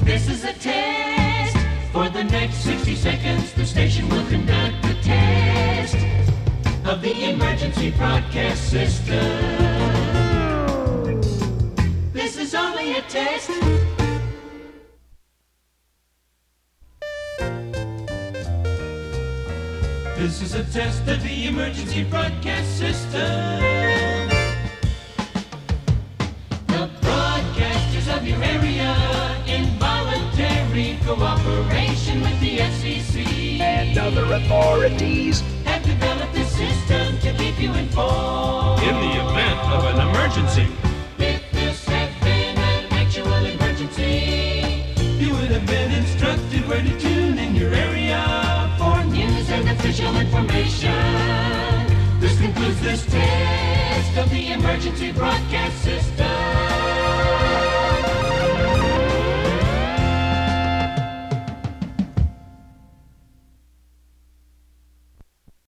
This is a test. For the next 60 seconds, the station will conduct a test of the emergency broadcast system. This is only a test. This is a test of the emergency broadcast system. The broadcasters of your area, in voluntary cooperation with the FCC and other authorities, have developed a system to keep you informed